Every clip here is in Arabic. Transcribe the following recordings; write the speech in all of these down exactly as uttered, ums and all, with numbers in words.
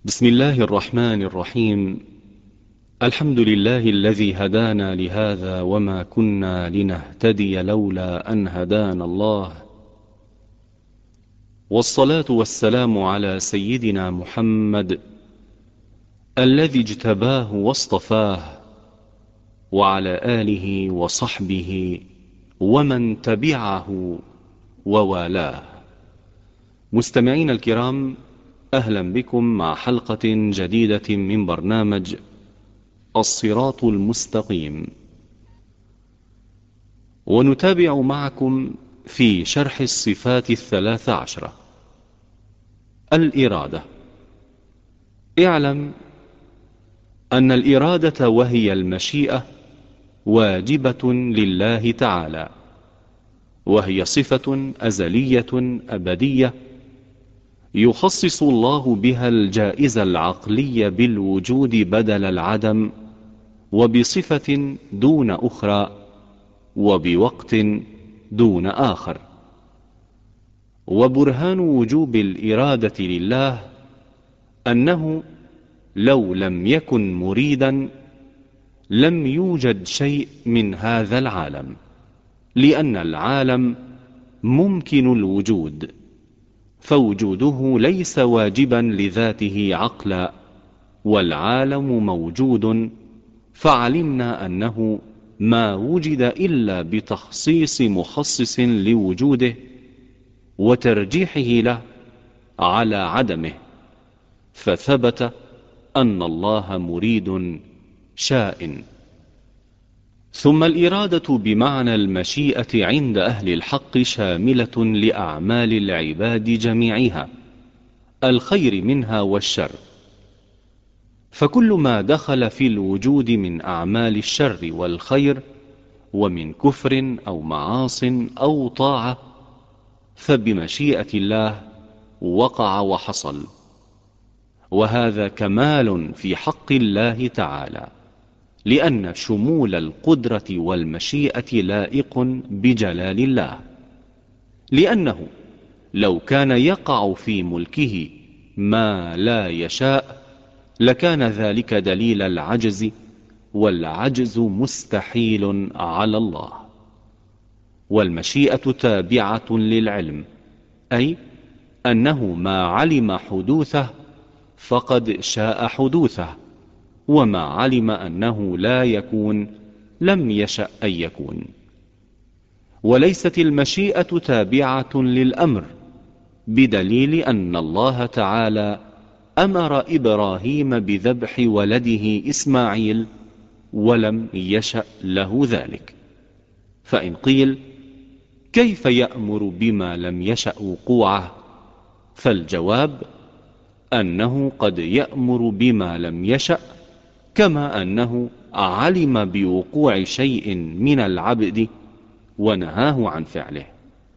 بسم الله الرحمن الرحيم. الحمد لله الذي هدانا لهذا وما كنا لنهتدي لولا أن هدانا الله، والصلاة والسلام على سيدنا محمد الذي اجتباه واصطفاه، وعلى آله وصحبه ومن تبعه ووالاه. مستمعين الكرام، أهلا بكم مع حلقة جديدة من برنامج الصراط المستقيم، ونتابع معكم في شرح الصفات الثلاث عشرة. الإرادة. اعلم أن الإرادة وهي المشيئة واجبة لله تعالى، وهي صفة أزلية أبدية يخصص الله بها الجائزة العقلية بالوجود بدل العدم، وبصفة دون أخرى، وبوقت دون آخر. وبرهان وجوب الإرادة لله أنه لو لم يكن مريدا لم يوجد شيء من هذا العالم، لأن العالم ممكن الوجود، فوجوده ليس واجبا لذاته عقلا، والعالم موجود، فعلمنا أنه ما وجد إلا بتخصيص مخصص لوجوده وترجيحه له على عدمه، فثبت أن الله مريد شاء. ثم الإرادة بمعنى المشيئة عند أهل الحق شاملة لأعمال العباد جميعها، الخير منها والشر، فكل ما دخل في الوجود من أعمال الشر والخير، ومن كفر أو معاص أو طاعة، فبمشيئة الله وقع وحصل، وهذا كمال في حق الله تعالى، لأن شمول القدرة والمشيئة لائق بجلال الله، لأنه لو كان يقع في ملكه ما لا يشاء لكان ذلك دليل العجز، والعجز مستحيل على الله. والمشيئة تابعة للعلم، أي أنه ما علم حدوثه فقد شاء حدوثه، وما علم أنه لا يكون لم يشأ أن يكون. وليست المشيئة تابعة للأمر، بدليل أن الله تعالى أمر إبراهيم بذبح ولده إسماعيل ولم يشأ له ذلك. فإن قيل كيف يأمر بما لم يشأ وقوعه؟ فالجواب أنه قد يأمر بما لم يشأ، كما أنه علم بوقوع شيء من العبد ونهاه عن فعله.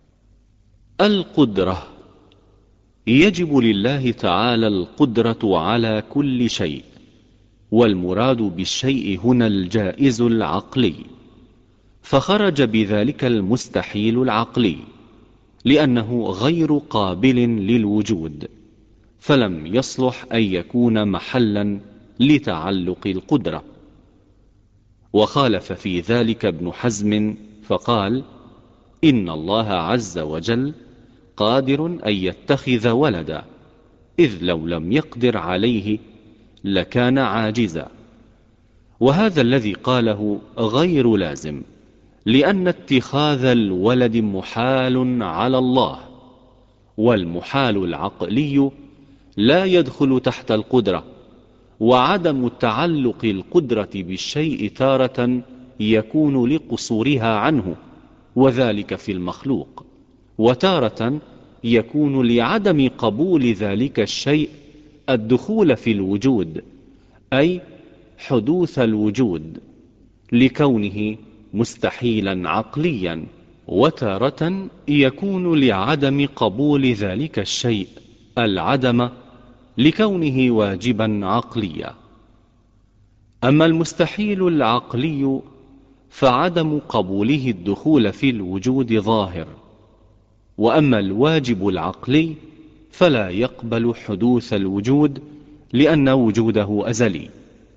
القدرة. يجب لله تعالى القدرة على كل شيء، والمراد بالشيء هنا الجائز العقلي، فخرج بذلك المستحيل العقلي، لأنه غير قابل للوجود، فلم يصلح أن يكون محلا لتعلق القدرة. وخالف في ذلك ابن حزم فقال: إن الله عز وجل قادر أن يتخذ ولدا، إذ لو لم يقدر عليه لكان عاجزا. وهذا الذي قاله غير لازم، لأن اتخاذ الولد محال على الله، والمحال العقلي لا يدخل تحت القدرة. وعدم تعلق القدرة بالشيء تارة يكون لقصورها عنه، وذلك في المخلوق، وتارة يكون لعدم قبول ذلك الشيء الدخول في الوجود، أي حدوث الوجود، لكونه مستحيلا عقليا، وتارة يكون لعدم قبول ذلك الشيء العدم، لكونه واجبا عقليا. أما المستحيل العقلي فعدم قبوله الدخول في الوجود ظاهر، وأما الواجب العقلي فلا يقبل حدوث الوجود، لأن وجوده أزلي.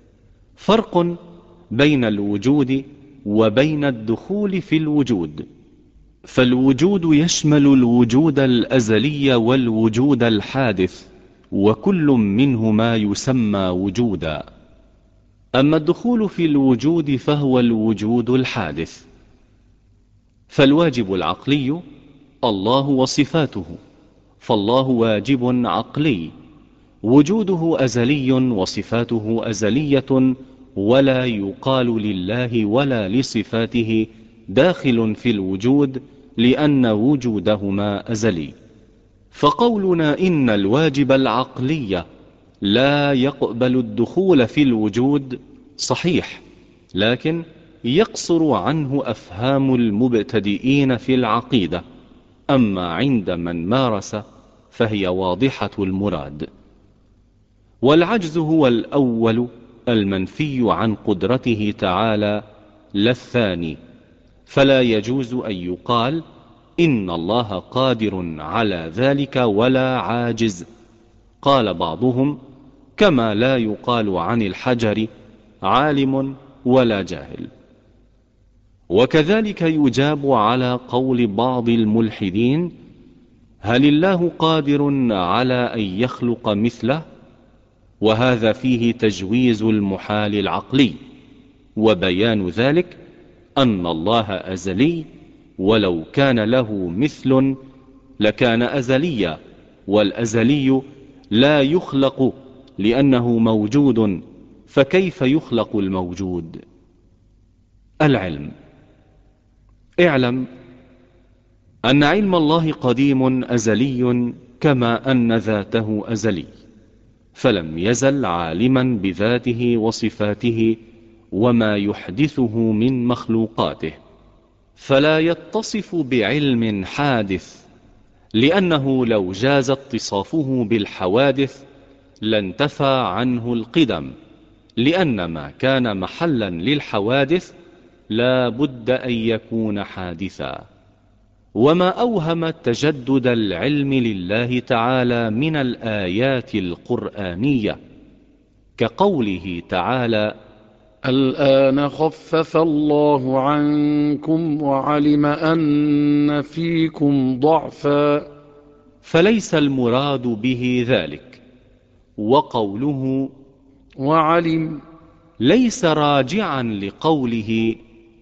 فرق بين الوجود وبين الدخول في الوجود. فالوجود يشمل الوجود الأزلي والوجود الحادث، وكل منهما يسمى وجودا. أما الدخول في الوجود فهو الوجود الحادث. فالواجب العقلي الله وصفاته، فالله واجب عقلي، وجوده أزلي وصفاته أزلية، ولا يقال لله ولا لصفاته داخل في الوجود لأن وجودهما أزلي. فقولنا إن الواجب العقلي لا يقبل الدخول في الوجود صحيح، لكن يقصر عنه أفهام المبتدئين في العقيدة، أما عند من مارس فهي واضحة المراد. والعجز هو الأول المنفي عن قدرته تعالى لا الثاني، فلا يجوز أن يقال إن الله قادر على ذلك ولا عاجز. قال بعضهم: كما لا يقال عن الحجر عالم ولا جاهل. وكذلك يجاب على قول بعض الملحدين: هل الله قادر على أن يخلق مثله؟ وهذا فيه تجويز المحال العقلي، وبيان ذلك أن الله أزلي، ولو كان له مثل لكان أزليا، والأزلي لا يخلق لأنه موجود، فكيف يخلق الموجود؟ العلم. اعلم أن علم الله قديم أزلي، كما أن ذاته أزلي، فلم يزل عالما بذاته وصفاته وما يحدثه من مخلوقاته، فلا يتصف بعلم حادث، لأنه لو جاز اتصافه بالحوادث لانتفى عنه القدم، لأن ما كان محلا للحوادث لا بد أن يكون حادثا. وما أوهم تجدد العلم لله تعالى من الآيات القرآنية، كقوله تعالى: الآن خفف الله عنكم وعلم أن فيكم ضعفا، فليس المراد به ذلك. وقوله وعلم ليس راجعا لقوله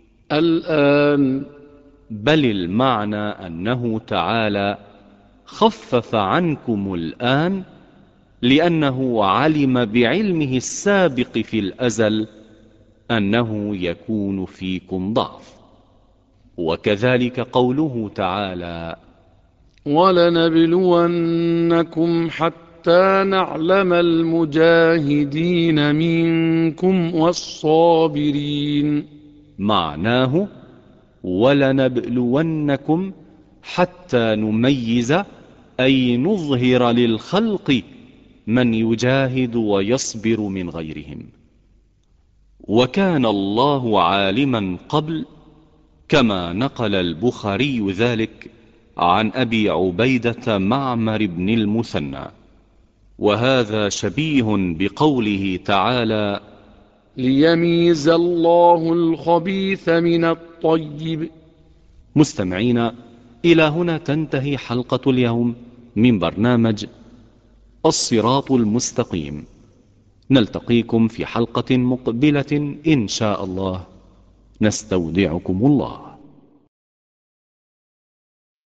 الآن، بل المعنى أنه تعالى خفف عنكم الآن لأنه علم بعلمه السابق في الأزل أنه يكون فيكم ضعف. وكذلك قوله تعالى: ولنبلونكم حتى نعلم المجاهدين منكم والصابرين. معناه ولنبلونكم حتى نميز، أي نظهر للخلق من يجاهد ويصبر من غيرهم. وكان الله عالما قبل، كما نقل البخاري ذلك عن أبي عبيدة معمر بن المثنى. وهذا شبيه بقوله تعالى: ليميز الله الخبيث من الطيب. مستمعين، إلى هنا تنتهي حلقة اليوم من برنامج الصراط المستقيم. نلتقيكم في حلقة مقبلة إن شاء الله. نستودعكم الله.